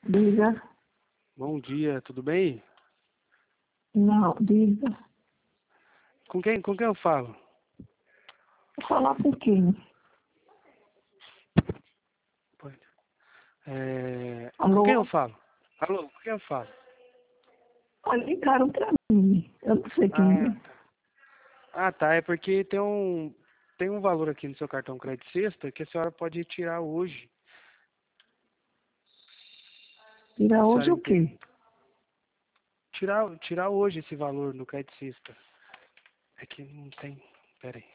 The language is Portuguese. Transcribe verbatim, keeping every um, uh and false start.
Diga. Bom dia, tudo bem? Não, diga. Com quem, com quem eu falo? Vou falar com quem? Pode. É, com quem eu Alô? falo? Alô, com quem eu falo? Olha, ligaram pra mim. Eu não sei quem Ah, é. tá. Ah, tá, é porque tem um, tem um valor aqui no seu cartão crédito sexta que a senhora pode retirar hoje. Tira A hoje senhora o ente- quê? tirar, tirar hoje esse valor no crédito sexta. É que não tem, peraí.